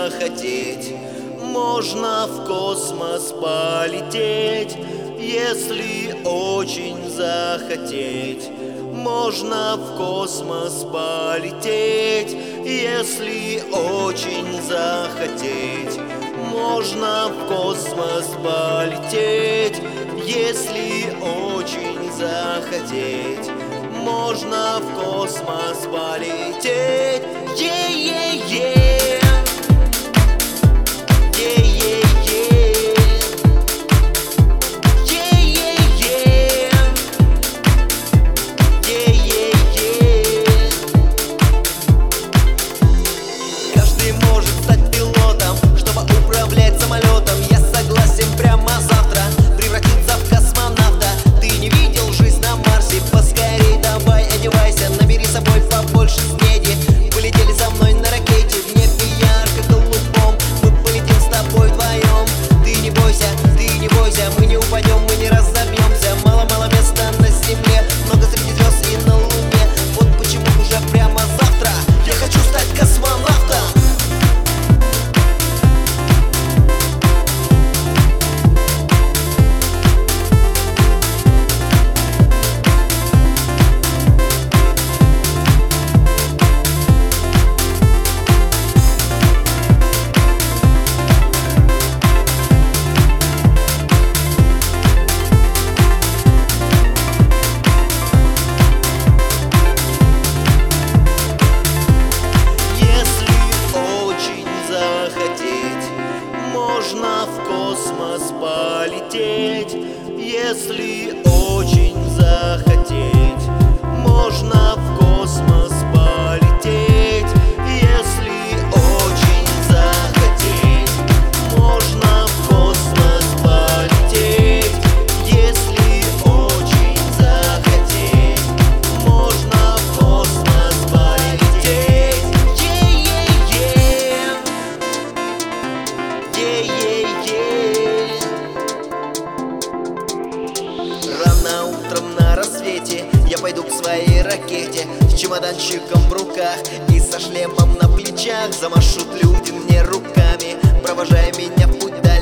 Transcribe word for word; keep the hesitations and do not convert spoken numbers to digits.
захотеть, можно в космос полететь. Если очень захотеть, можно в космос полететь. Если очень захотеть, можно в космос полететь. Если очень захотеть, можно в космос полететь. Е-е-е. Можно в космос полететь. Если очень захотеть, можно в космос полететь. Если очень захотеть, можно в космос полететь. Если очень захотеть, можно в космос полететь. Е-е-е. Е-е-е. Рано утром на рассвете я пойду к своей ракете, с чемоданчиком в руках и со шлемом на плечах. Замашут люди мне руками, провожая меня в путь.